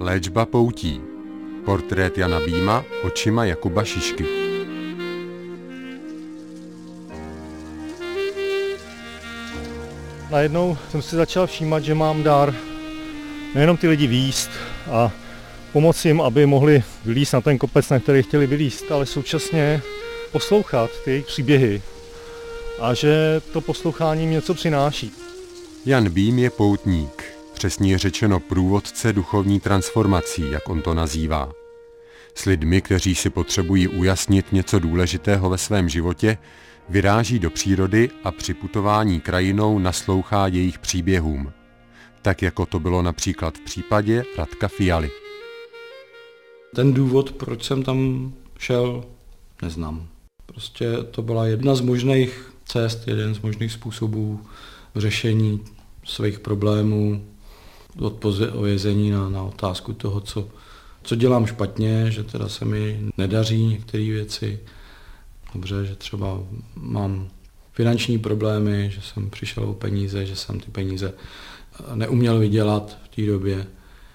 Léčba poutí. Portrét Jana Býma očima Jakuba Šišky. Najednou jsem si začal všímat, že mám dar nejenom ty lidi vylízt a pomoci jim, aby mohli vylízt na ten kopec, na který chtěli vylízt, ale současně poslouchat ty jejich příběhy a že to poslouchání jim něco přináší. Jan Bým je poutník, přesně řečeno průvodce duchovní transformací, jak on to nazývá. S lidmi, kteří si potřebují ujasnit něco důležitého ve svém životě, vyráží do přírody a při putování krajinou naslouchá jejich příběhům. Tak jako to bylo například v případě Radka Fialy. Ten důvod, proč jsem tam šel, neznám. Prostě to byla jedna z možných cest, jeden z možných způsobů řešení svých problémů, odpovězení na otázku toho, co dělám špatně, že teda se mi nedaří některé věci. Dobře, že třeba mám finanční problémy, že jsem přišel o peníze, že jsem ty peníze neuměl vydělat v té době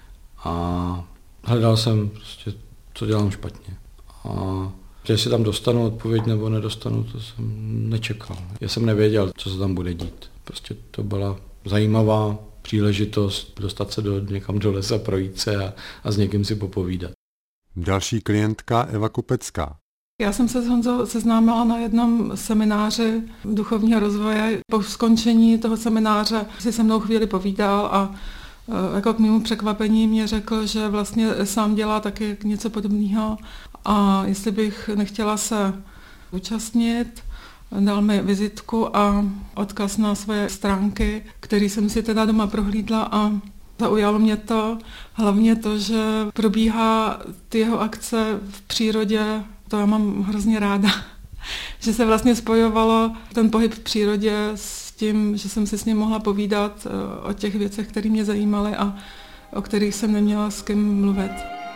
a hledal jsem prostě, co dělám špatně. A jestli tam dostanu odpověď nebo nedostanu, to jsem nečekal. Já jsem nevěděl, co se tam bude dít. Prostě to byla zajímavá příležitost dostat se někam do lesa, projít se a s někým si popovídat. Další klientka Eva Kopecká. Já jsem se s Honzou seznámila na jednom semináři duchovního rozvoje. Po skončení toho semináře si se mnou chvíli povídal a jako k mému překvapení mě řekl, že vlastně sám dělá taky něco podobného a jestli bych nechtěla se účastnit, dal mi vizitku a odkaz na svoje stránky, který jsem si teda doma prohlídla a zaujalo mě to, hlavně to, že probíhá ty jeho akce v přírodě, to já mám hrozně ráda, že se vlastně spojovalo ten pohyb v přírodě s tím, že jsem si s ním mohla povídat o těch věcech, které mě zajímaly a o kterých jsem neměla s kým mluvit.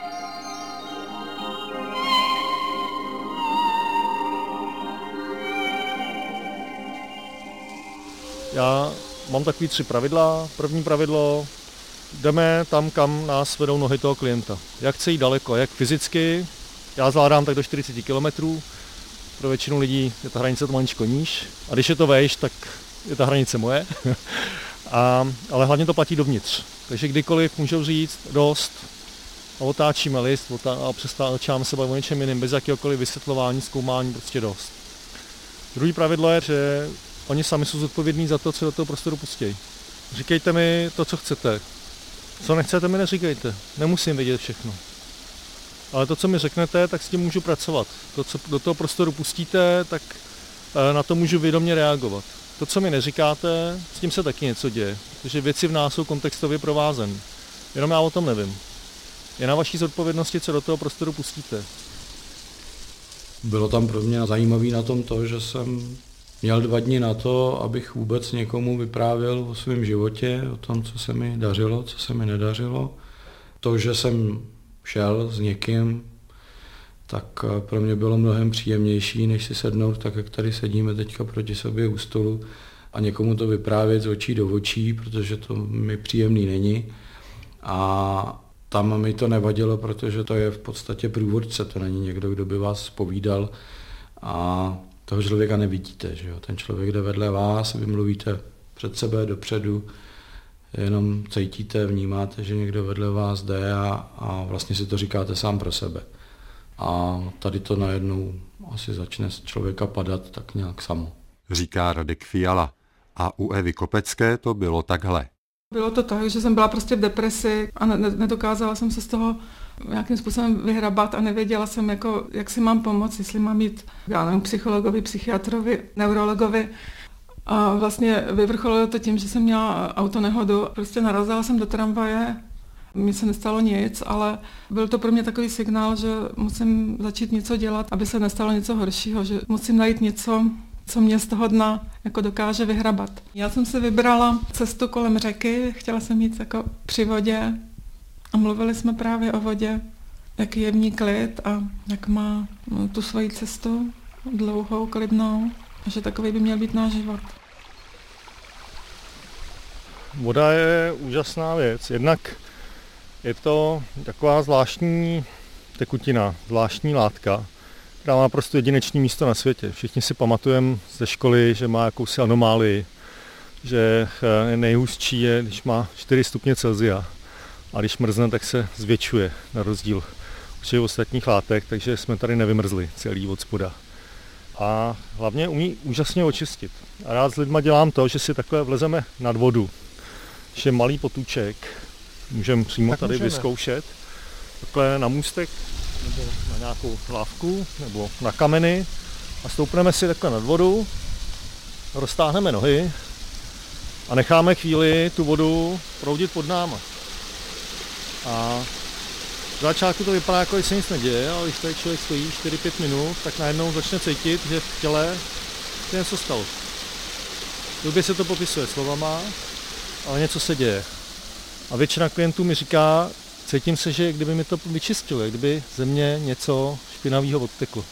Já mám takový 3 pravidla. První pravidlo, jdeme tam, kam nás vedou nohy toho klienta. Jak chce jít daleko, jak fyzicky, já zvládám tak do 40 km, pro většinu lidí je ta hranice to maličko níž. A když je to vejš, tak je ta hranice moje. Ale hlavně to platí dovnitř. Takže kdykoliv můžou říct dost a otáčíme list a přestáváme se bavit o něčem jiným, bez jakéhokoliv vysvětlování, zkoumání, prostě dost. Druhý pravidlo je, že oni sami jsou zodpovědní za to, co do toho prostoru pustí. Říkejte mi to, co chcete. Co nechcete, mi neříkejte. Nemusím vědět všechno. Ale to, co mi řeknete, tak s tím můžu pracovat. To, co do toho prostoru pustíte, tak na to můžu vědomě reagovat. To, co mi neříkáte, s tím se taky něco děje. Protože věci v nás jsou kontextově provázané. Jenom já o tom nevím. Je na vaší zodpovědnosti, co do toho prostoru pustíte. Bylo tam pro mě zajímavé na tom to, že jsem měl 2 dny na to, abych vůbec někomu vyprávěl o svém životě, o tom, co se mi dařilo, co se mi nedařilo. To, že jsem šel s někým, tak pro mě bylo mnohem příjemnější, než si sednout tak, jak tady sedíme teďka proti sobě u stolu a někomu to vyprávět z očí do očí, protože to mi příjemný není. A tam mi to nevadilo, protože to je v podstatě průvodce, to není někdo, kdo by vás povídal a toho člověka nevidíte, že jo? Ten člověk jde vedle vás, vy mluvíte před sebe, dopředu, jenom cítíte, vnímáte, že někdo vedle vás jde a vlastně si to říkáte sám pro sebe. A tady to najednou asi začne z člověka padat tak nějak samo. Říká Radek Fiala. A u Evy Kopecké to bylo takhle. Bylo to tak, že jsem byla prostě v depresi a nedokázala jsem se z toho nějakým způsobem vyhrabat a nevěděla jsem, jak si mám pomoct, jestli mám jít, já nevím, psychologovi, psychiatrovi, neurologovi. A vlastně vyvrcholilo to tím, že jsem měla autonehodu. Prostě narazila jsem do tramvaje, mně se nestalo nic, ale byl to pro mě takový signál, že musím začít něco dělat, aby se nestalo něco horšího, že musím najít něco, co mě z toho dna dokáže vyhrabat. Já jsem si vybrala cestu kolem řeky, chtěla jsem jít při vodě a mluvili jsme právě o vodě, jaký je v ní klid a jak má tu svoji cestu dlouhou, klidnou, a že takový by měl být náš život. Voda je úžasná věc. Jednak Je to taková zvláštní tekutina, zvláštní látka, která má naprosto jedinečné místo na světě. Všichni si pamatujeme ze školy, že má jakousi anomálii, že nejhustší je, když má 4 stupně Celsia a když mrzne, tak se zvětšuje na rozdíl od ostatních látek, takže jsme tady nevymrzli celý od spoda. A hlavně umí úžasně očistit. A rád s lidma dělám to, že si takhle vlezeme nad vodu, že malý potůček můžeme přímo tady vyzkoušet, takhle na můstek nebo na nějakou lávku nebo na kameny a stoupneme si takhle nad vodu, roztáhneme nohy a necháme chvíli tu vodu proudit pod náma. A v začátku to vypadá, jako když se nic neděje, ale když tady člověk stojí 4-5 minut, tak najednou začne cítit, že v těle se něco stalo. Blbě se to popisuje slovama, ale něco se děje. A většina klientů mi říká, cítím se, že kdyby mi to vyčistilo, kdyby ze mě něco špinavého odteklo.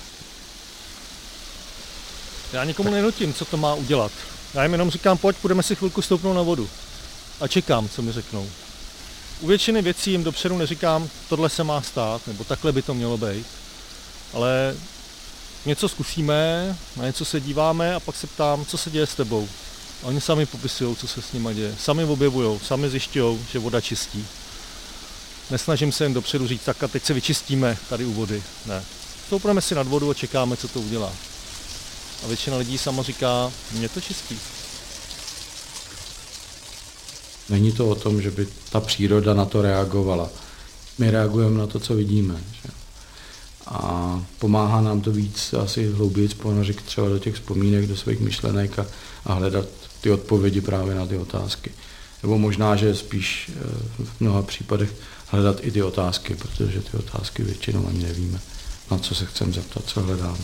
Já nikomu nenutím, co to má udělat. Já jim jenom říkám, pojď, půjdeme si chvilku stoupnout na vodu. A čekám, co mi řeknou. U většiny věcí jim dopředu neříkám, tohle se má stát, nebo takhle by to mělo být. Ale něco zkusíme, na něco se díváme a pak se ptám, co se děje s tebou. A oni sami popisují, co se s nima děje. Sami objevují, sami zjišťují, že voda čistí. Nesnažím se jen dopředu říct, tak a teď se vyčistíme tady u vody. Ne. Stoupneme si nad vodu a čekáme, co to udělá. A většina lidí sama říká, mě to čistí. Není to o tom, že by ta příroda na to reagovala. My reagujeme na to, co vidíme. Že? A pomáhá nám to víc asi hlouběji ponořit třeba do těch vzpomínek, do svých myšlenek a hledat ty odpovědi právě na ty otázky. Nebo možná, že spíš v mnoha případech hledat i ty otázky, protože ty otázky většinou ani nevíme, na co se chceme zeptat, co hledáme.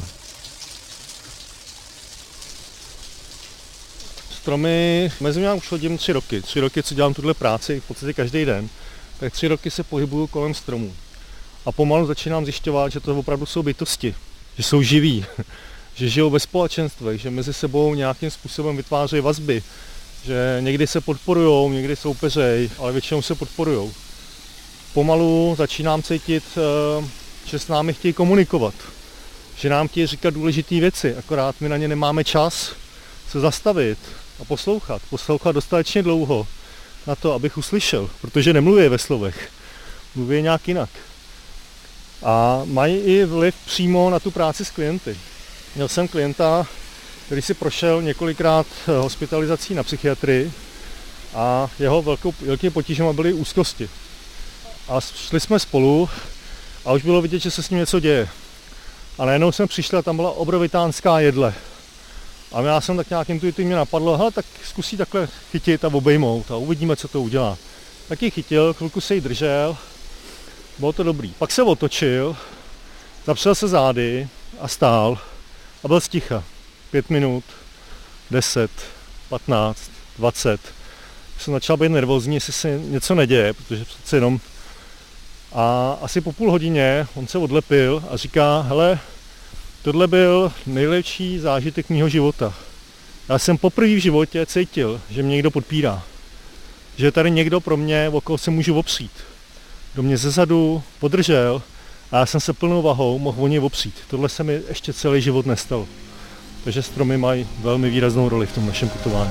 Stromy, mezi mě už chodím 3 roky. 3 roky, co dělám tuhle práci, v podstatě každý den, tak 3 roky se pohybuju kolem stromů. A pomalu začínám zjišťovat, že to opravdu jsou bytosti, že jsou živí, že žijou ve společenstvech, že mezi sebou nějakým způsobem vytvářejí vazby, že někdy se podporujou, někdy soupeřejí, ale většinou se podporujou. Pomalu začínám cítit, že s námi chtějí komunikovat, že nám chtějí říkat důležité věci, akorát my na ně nemáme čas se zastavit a poslouchat dostatečně dlouho na to, abych uslyšel, protože nemluví ve slovech, mluví nějak jinak. A mají i vliv přímo na tu práci s klienty. Měl jsem klienta, který si prošel několikrát hospitalizací na psychiatrii a jeho velkým potížem byly úzkosti. A šli jsme spolu a už bylo vidět, že se s ním něco děje. A najednou jsem přišel a tam byla obrovitánská jedle. A já jsem tak nějak intuitivně napadlo, hele, tak zkusí takhle chytit a obejmout a uvidíme, co to udělá. Tak ji chytil, chvilku se jí držel, bylo to dobrý. Pak se otočil, zapřel se zády a stál a byl sticha. 5 minut, 10, 15, 20. Jsem začal být nervózní, jestli se něco neděje, protože přece jenom. A asi po půl hodině on se odlepil a říká, hele, tohle byl nejlepší zážitek mýho života. Já jsem poprvé v životě cítil, že mě někdo podpírá. Že je tady někdo pro mě, o koho se můžu opřít. Kdo mě zezadu podržel a já jsem se plnou vahou mohl o něj opřít. Tohle se mi ještě celý život nestalo. Takže stromy mají velmi výraznou roli v tom našem putování.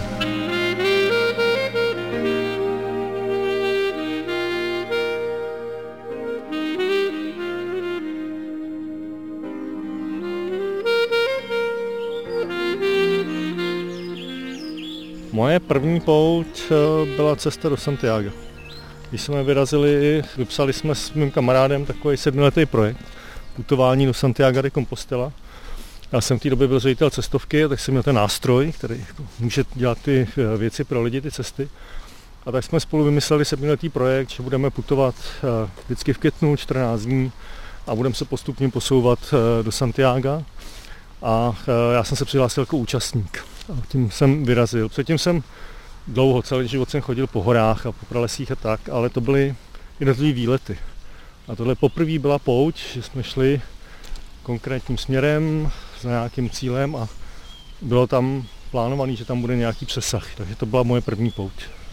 Moje první pouť byla cesta do Santiaga. Když jsme vyrazili, vypsali jsme s mým kamarádem takový 7letý projekt putování do Santiaga de Compostela. Já jsem v té době byl ředitel cestovky, tak jsem měl ten nástroj, který může dělat ty věci pro lidi, ty cesty. A tak jsme spolu vymysleli 7letý projekt, že budeme putovat vždycky v květnu 14 dní a budeme se postupně posouvat do Santiaga. A já jsem se přihlásil jako účastník. A tím jsem vyrazil. Předtím jsem dlouho, celý život jsem chodil po horách a po pralesích a tak, ale to byly jednotlivé výlety. A tohle poprvé byla pouť, že jsme šli konkrétním směrem, s nějakým cílem a bylo tam plánovaný, že tam bude nějaký přesah. Takže to byla moje první pouť.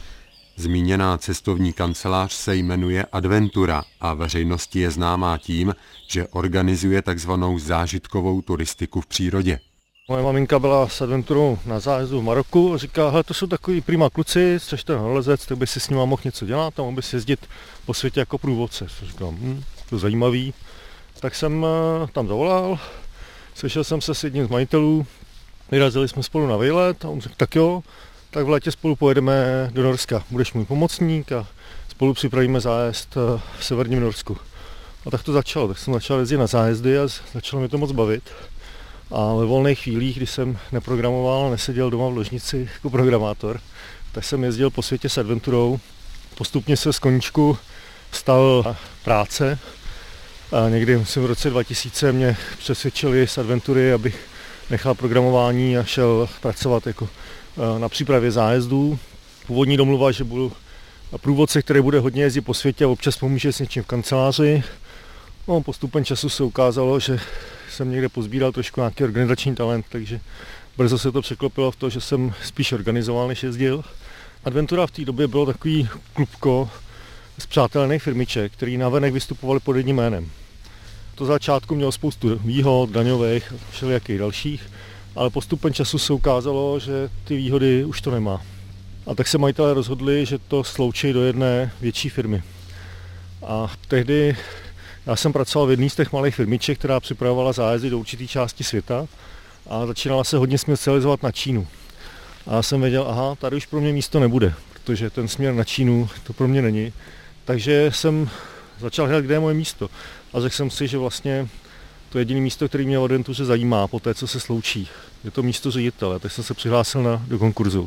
Zmíněná cestovní kancelář se jmenuje Adventura a veřejnosti je známá tím, že organizuje takzvanou zážitkovou turistiku v přírodě. Moje maminka byla s Adventurou na zájezdu v Maroku a říká, hele, to jsou takový prima kluci, což ten horolezec, tak by si s nima mohl něco dělat a mohl by si jezdit po světě jako průvodce. Říkám, to je zajímavý. Tak jsem tam zavolal, sešel jsem se s jedním z majitelů, vyrazili jsme spolu na výlet a on řekl, tak jo, tak v létě spolu pojedeme do Norska, budeš můj pomocník a spolu připravíme zájezd v severním Norsku. A tak to začalo, tak jsem začal jezdit na zájezdy a začalo mi to moc bavit. A ve volných chvílích, kdy jsem neprogramoval a neseděl doma v ložnici jako programátor, tak jsem jezdil po světě s Adventurou. Postupně se z koníčku stal práce. A někdy v roce 2000 mě přesvědčili z Adventury, abych nechal programování a šel pracovat jako na přípravě zájezdů. Původní domluva, že budu průvodce, který bude hodně jezdit po světě a občas pomůže s něčím v kanceláři. No, postupem času se ukázalo, že jsem někde pozbíral trošku nějaký organizační talent, takže brzo se to překlopilo v to, že jsem spíš organizoval, než jezdil. Adventura v té době bylo takový klubko spřátelených firmiček, který navenek vystupovali pod jedním jménem. To začátku mělo spoustu výhod, daňových a všelijakých dalších, ale postupem času se ukázalo, že ty výhody už to nemá. A tak se majitelé rozhodli, že to sloučí do jedné větší firmy. A tehdy já jsem pracoval v jedné z těch malých firmiček, která připravovala zájezdy do určité části světa a začínala se hodně specializovat na Čínu. A já jsem věděl, aha, tady už pro mě místo nebude, protože ten směr na Čínu to pro mě není. Takže jsem začal hledat, kde je moje místo. A řekl jsem si, že vlastně to je jediné místo, které mě v Adventuře zajímá po té, co se sloučí. Je to místo ředitele, tak jsem se přihlásil do konkurzu.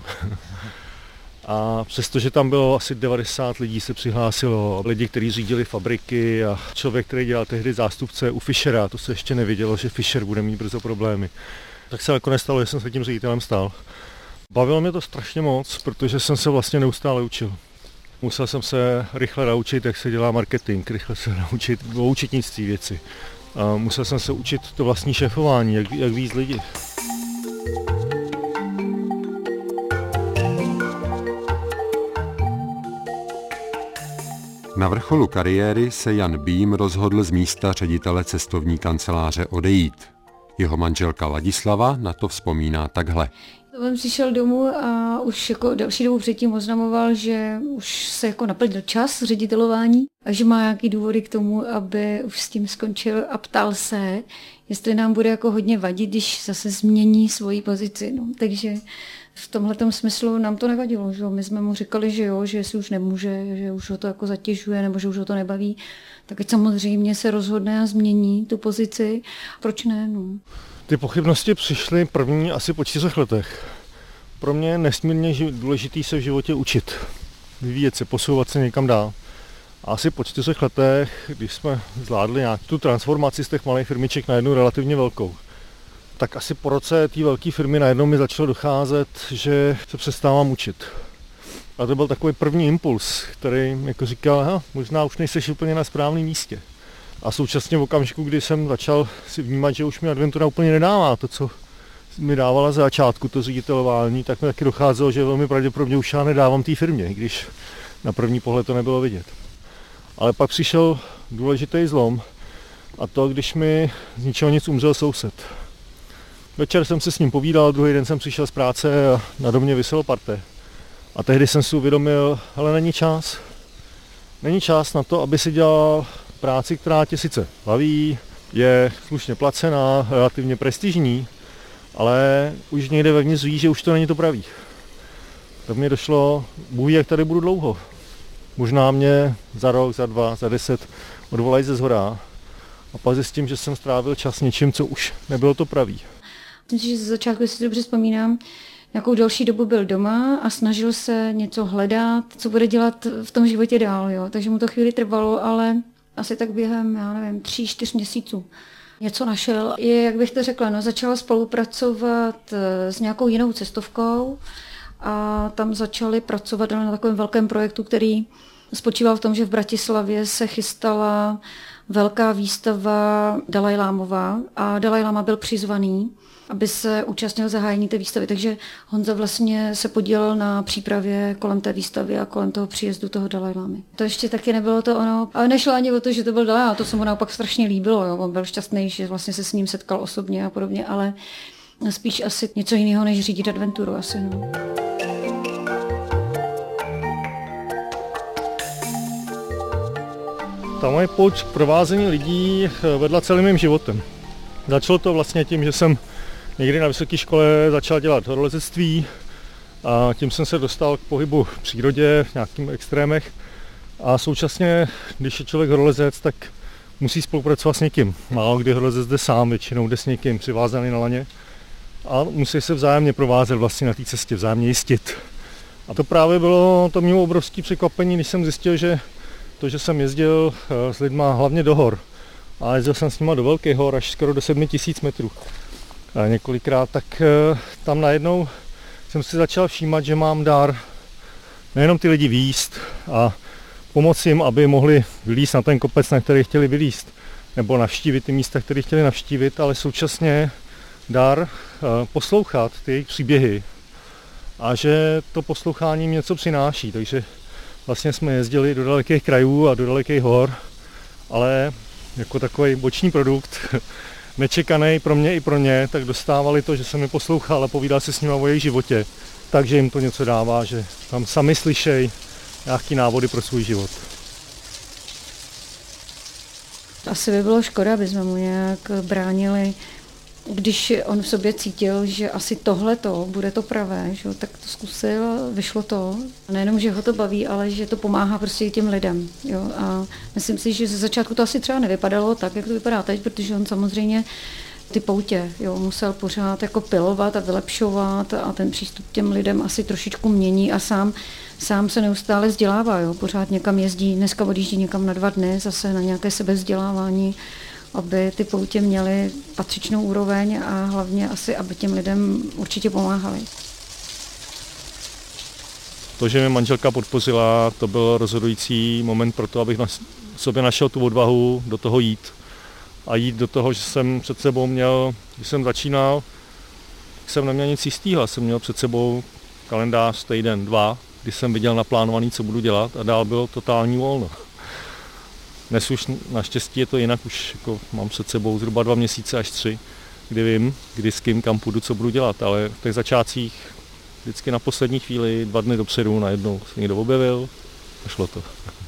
A přestože tam bylo asi 90 lidí, se přihlásilo, lidi, kteří řídili fabriky a člověk, který dělal tehdy zástupce u Fischera, to se ještě nevědělo, že Fischer bude mít brzo problémy. Tak se nakonec stalo, že jsem se tím ředitelem stal. Bavilo mě to strašně moc, protože jsem se vlastně neustále učil. Musel jsem se rychle naučit, jak se dělá marketing, rychle se naučit o účetnictví věci. A musel jsem se učit to vlastní šéfování, jak víc lidi. Na vrcholu kariéry se Jan Bím rozhodl z místa ředitele cestovní kanceláře odejít. Jeho manželka Ladislava na to vzpomíná takhle. On přišel domů a už jako další dobu předtím oznamoval, že už se jako naplnil čas ředitelování a že má nějaký důvody k tomu, aby už s tím skončil a ptal se, jestli nám bude jako hodně vadit, když zase změní svoji pozici. No, takže v tomhletom smyslu nám to nevadilo, že my jsme mu říkali, že jo, že si už nemůže, že už ho to jako zatěžuje nebo že už ho to nebaví, tak ať samozřejmě se rozhodne a změní tu pozici. Proč ne? No. Ty pochybnosti přišly první asi po 4 letech. Pro mě je nesmírně důležitý se v životě učit, vyvíjet se, posouvat se někam dál. A asi po 4 letech, když jsme zvládli nějak tu transformaci z těch malých firmiček na jednu relativně velkou, tak asi po roce té velké firmy najednou mi začalo docházet, že se přestávám učit. A to byl takový první impuls, který jako říkal, aha, možná už nejseš úplně na správném místě. A současně v okamžiku, kdy jsem začal si vnímat, že už mi Adventura úplně nedává to, co mi dávala za začátku, to ředitelování, tak mi taky docházelo, že velmi pravděpodobně už já nedávám té firmě, když na první pohled to nebylo vidět. Ale pak přišel důležitý zlom a to, když mi z ničeho nic umřel soused. Večer jsem se s ním povídal, druhý den jsem přišel z práce a na domě viselo parté. A tehdy jsem si uvědomil, ale není čas. Není čas na to, aby si dělal práci, která tě sice baví, je slušně placená, relativně prestižní, ale už někde vevnitř ví, že už to není to pravý. Tak mi došlo, Bůh ví, jak tady budu dlouho. Možná mě za rok, za 2, za 10 odvolají ze zhora a pak zjistím, že jsem strávil čas něčím, co už nebylo to pravý. Myslím si, že ze začátku, jestli si dobře vzpomínám, nějakou delší dobu byl doma a snažil se něco hledat, co bude dělat v tom životě dál. Jo? Takže mu to chvíli trvalo, ale asi tak během, 3-4 měsíců něco našel. Je, jak bych to řekla, začala spolupracovat s nějakou jinou cestovkou a tam začali pracovat na takovém velkém projektu, který spočíval v tom, že v Bratislavě se chystala velká výstava Dalajlámova a Dalajláma byl přizvaný, aby se účastnil zahájení té výstavy. Takže Honza vlastně se podílel na přípravě kolem té výstavy a kolem toho příjezdu toho Dalajlámy. To ještě taky nebylo to ono, ale nešlo ani o to, že to byl Dalajláma, to se mu naopak strašně líbilo. Jo. On byl šťastný, že vlastně se s ním setkal osobně a podobně, ale spíš asi něco jiného, než řídit adventuru asi. No. Ta moje pouť k provázení lidí vedla celým mým životem. Začalo to vlastně tím, že jsem někdy na vysoké škole začal dělat horolezectví a tím jsem se dostal k pohybu v přírodě, v nějakých extrémech. A současně, když je člověk horolezec, tak musí spolupracovat s někým. Málo kdy horolezec jde sám, většinou jde s někým přivázaný na laně. A musí se vzájemně provázet vlastně na té cestě, vzájemně jistit. A to právě bylo, to mělo obrovské překvapení, když jsem zjistil, že to, že jsem jezdil s lidma hlavně do hor, a jezdil jsem s nima do velkých hor až skoro do 7000 metrů několikrát, tak tam najednou jsem si začal všímat, že mám dar nejenom ty lidi vést a pomoci jim, aby mohli vylízt na ten kopec, na který chtěli vylízt, nebo navštívit ty místa, které chtěli navštívit, ale současně dar poslouchat ty jejich příběhy a že to poslouchání něco přináší, takže vlastně jsme jezdili do dalekých krajů a do dalekých hor, ale jako takový boční produkt, nečekaný pro mě i pro ně, tak dostávali to, že jsem je poslouchal a povídal si s nimi o jejich životě, takže jim to něco dává, že tam sami slyšejí nějaký návody pro svůj život. Asi by bylo škoda, aby jsme mu nějak bránili, když on v sobě cítil, že asi tohleto bude to pravé, že? Tak to zkusil, vyšlo to. A nejenom, že ho to baví, ale že to pomáhá prostě i těm lidem. Jo? A myslím si, že ze začátku to asi třeba nevypadalo tak, jak to vypadá teď, protože on samozřejmě ty poutě musel pořád jako pilovat a vylepšovat a ten přístup k těm lidem asi trošičku mění a sám se neustále vzdělává. Jo? Pořád někam jezdí, dneska odjíždí někam na 2 dny, zase na nějaké sebevzdělávání, aby ty poutě měly patřičnou úroveň a hlavně asi, aby těm lidem určitě pomáhali. To, že mě manželka podpořila, to byl rozhodující moment pro to, abych na sobě našel tu odvahu do toho jít. A jít do toho, že jsem před sebou měl, když jsem začínal, jsem neměl nic jistého. Jsem měl před sebou kalendář týden, 2, kdy jsem viděl naplánovaný, co budu dělat a dál bylo totální volno. Dnes už naštěstí je to jinak, už jako mám před sebou zhruba 2 měsíce až 3, kdy vím, kdy s kým, kam půjdu, co budu dělat, ale v těch začátcích vždycky na poslední chvíli, 2 dny dopředu, najednou se někdo objevil a šlo to.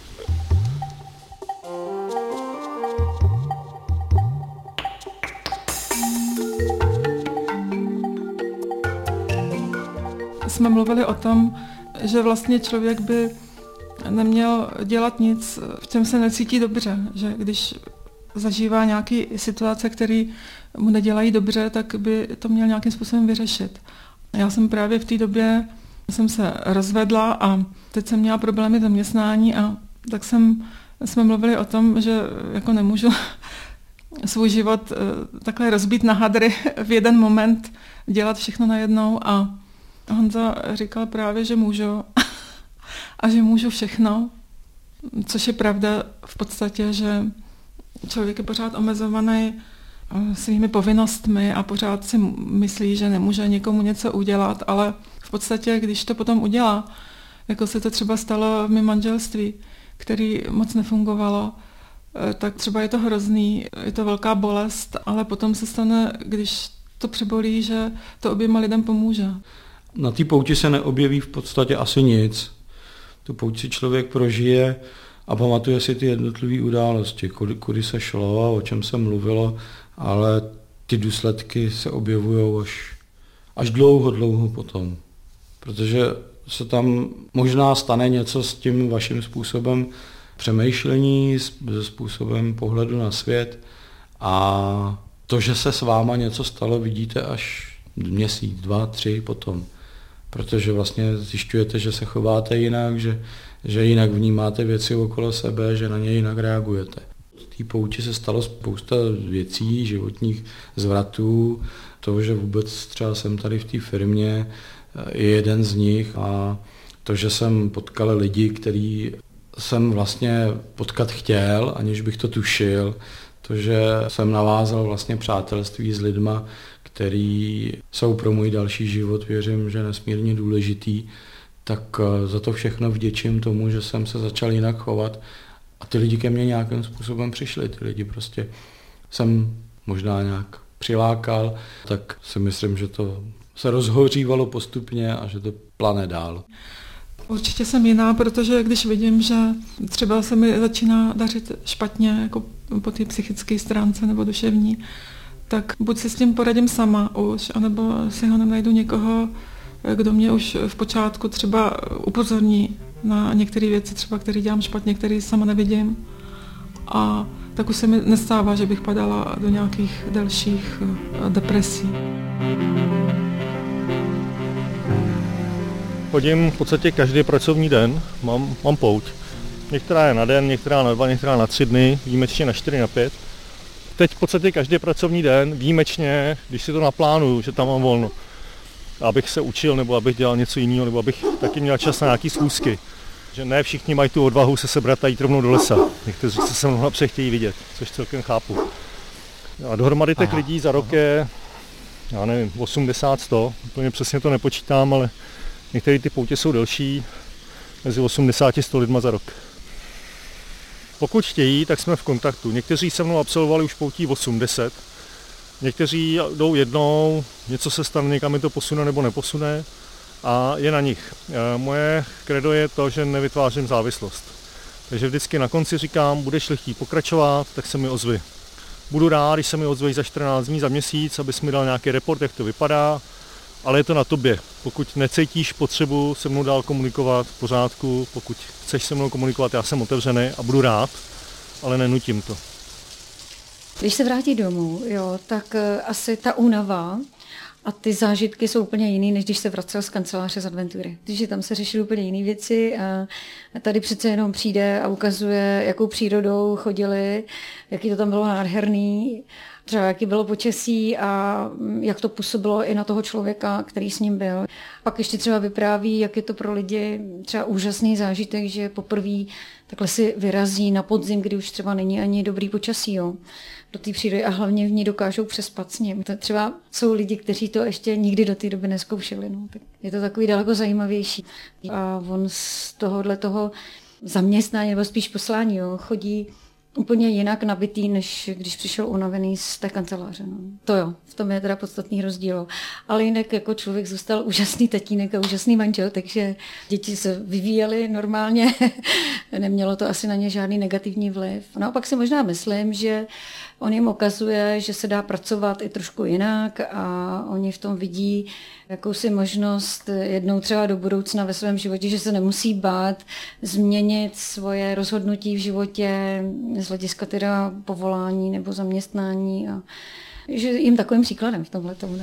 Jsme mluvili o tom, že vlastně člověk by neměl dělat nic, v čem se necítí dobře, že když zažívá nějaké situace, které mu nedělají dobře, tak by to měl nějakým způsobem vyřešit. Já jsem právě v té době jsem se rozvedla a teď jsem měla problémy zaměstnání a tak jsme mluvili o tom, že jako nemůžu svůj život takhle rozbít na hadry v jeden moment, dělat všechno najednou a Honza říkal právě, že můžu a že můžu všechno, což je pravda v podstatě, že člověk je pořád omezovaný svými povinnostmi a pořád si myslí, že nemůže někomu něco udělat, ale v podstatě, když to potom udělá, jako se to třeba stalo v mém manželství, který moc nefungovalo, tak třeba je to hrozný, je to velká bolest, ale potom se stane, když to přebolí, že to oběma lidem pomůže. Na té pouti se neobjeví v podstatě asi nic. Tu pouť si člověk prožije a pamatuje si ty jednotlivé události, kudy se šlo a o čem se mluvilo, ale ty důsledky se objevují až dlouho potom. Protože se tam možná stane něco s tím vaším způsobem přemýšlení, se způsobem pohledu na svět a to, že se s váma něco stalo, vidíte až měsíc, 2, 3 potom. Protože vlastně zjišťujete, že se chováte jinak, že jinak vnímáte věci okolo sebe, že na ně jinak reagujete. V té pouti se stalo spousta věcí, životních zvratů, to, že vůbec třeba jsem tady v té firmě, je jeden z nich a to, že jsem potkal lidi, kteří jsem vlastně potkat chtěl, aniž bych to tušil, to, že jsem navázal vlastně přátelství s lidma, který jsou pro můj další život, věřím, že nesmírně důležitý, tak za to všechno vděčím tomu, že jsem se začal jinak chovat a ty lidi ke mně nějakým způsobem přišli. Ty lidi prostě jsem možná nějak přilákal, tak si myslím, že to se rozhořívalo postupně a že to plane dál. Určitě jsem jiná, protože když vidím, že třeba se mi začíná dařit špatně jako po té psychické stránce nebo duševní, tak buď si s tím poradím sama už, anebo si ho nenajdu někoho, kdo mě už v počátku třeba upozorní na některé věci, třeba které dělám špatně, které sama nevidím. A tak už se mi nestává, že bych padala do nějakých dalších depresí. Chodím v podstatě každý pracovní den, mám pouť. Některá je na den, některá na 2, některá na 3 dny, výjimečně na 4, na 5. Teď v podstatě každý pracovní den, výjimečně, když si to naplánuju, že tam mám volno, abych se učil, nebo abych dělal něco jiného, nebo abych taky měl čas na nějaký schůzky. Že ne všichni mají tu odvahu se sebrat a jít rovnou do lesa. Někteří se se mnou napřed chtějí vidět, což celkem chápu. A dohromady těch lidí za rok je, já nevím, 80-100, úplně přesně to nepočítám, ale některé ty poutě jsou delší, mezi 80 a 100 lidma za rok. Pokud chtějí, tak jsme v kontaktu. Někteří se mnou absolvovali už poutí 80, někteří jdou jednou, něco se stane, někam mi to posune nebo neposune a je na nich. Moje kredo je to, že nevytvářím závislost. Takže vždycky na konci říkám, budeš-li chtít pokračovat, tak se mi ozvi. Budu rád, když se mi ozveš za 14 dní, za měsíc, abys mi dal nějaký report, jak to vypadá, ale je to na tobě. Pokud necítíš potřebu se mnou dál komunikovat, v pořádku, pokud chceš se mnou komunikovat, já jsem otevřený a budu rád, ale nenutím to. Když se vrátí domů, jo, tak asi ta únava a ty zážitky jsou úplně jiný, než když se vracel z kanceláře z adventury. Protože tam se řeší úplně jiné věci a tady přece jenom přijde a ukazuje, jakou přírodou chodili, jaký to tam bylo nádherný, třeba jaký bylo počasí a jak to působilo i na toho člověka, který s ním byl. Pak ještě třeba vypráví, jak je to pro lidi třeba úžasný zážitek, že poprvé takhle si vyrazí na podzim, kdy už třeba není ani dobrý počasí, jo, do té přírody a hlavně v ní dokážou přespat s ním. To třeba jsou lidi, kteří to ještě nikdy do té doby nezkoušeli. No. Tak je to takový daleko zajímavější. A on z toho zaměstnání nebo spíš poslání, jo, chodí úplně jinak nabitý, než když přišel unavený z té kanceláře. No. To jo, v tom je teda podstatný rozdíl. Ale jinak jako člověk zůstal úžasný tatínek a úžasný manžel, takže děti se vyvíjely normálně. Nemělo to asi na ně žádný negativní vliv. Naopak si možná myslím, že on jim ukazuje, že se dá pracovat i trošku jinak a oni v tom vidí jakousi možnost jednou třeba do budoucna ve svém životě, že se nemusí bát změnit svoje rozhodnutí v životě z hlediska teda povolání nebo zaměstnání a že jim takovým příkladem v tomhle tomu.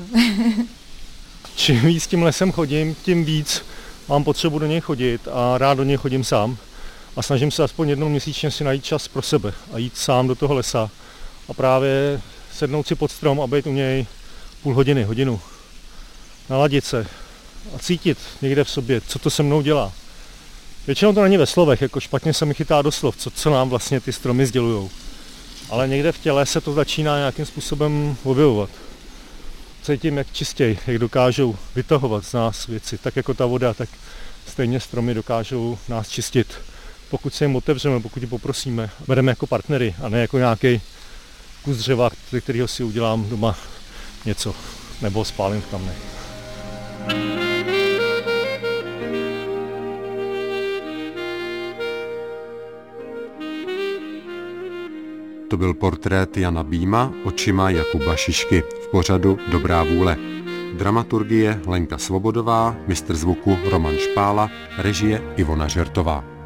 Čím víc tím lesem chodím, tím víc mám potřebu do něj chodit a rád do něj chodím sám. A snažím se aspoň jednou měsíčně si najít čas pro sebe a jít sám do toho lesa. A právě sednout si pod strom a být u něj půl hodiny, hodinu. Naladit se a cítit někde v sobě, co to se mnou dělá. Většinou to není ve slovech, jako špatně se mi chytá do slov, co nám vlastně ty stromy sdělujou. Ale někde v těle se to začíná nějakým způsobem objevovat. Cítím, jak čistěji, jak dokážou vytahovat z nás věci. Tak jako ta voda, tak stejně stromy dokážou nás čistit. Pokud se jim otevřeme, pokud ji poprosíme, bereme jako partnery a ne jako nějaký kus dřeva, ze kterého si udělám doma něco nebo spálím v kamnech. To byl portrét Jana Býma očima Jakuba Šišky v pořadu Dobrá vůle. Dramaturgie Lenka Svobodová, mistr zvuku Roman Špála, režie Ivona Žertová.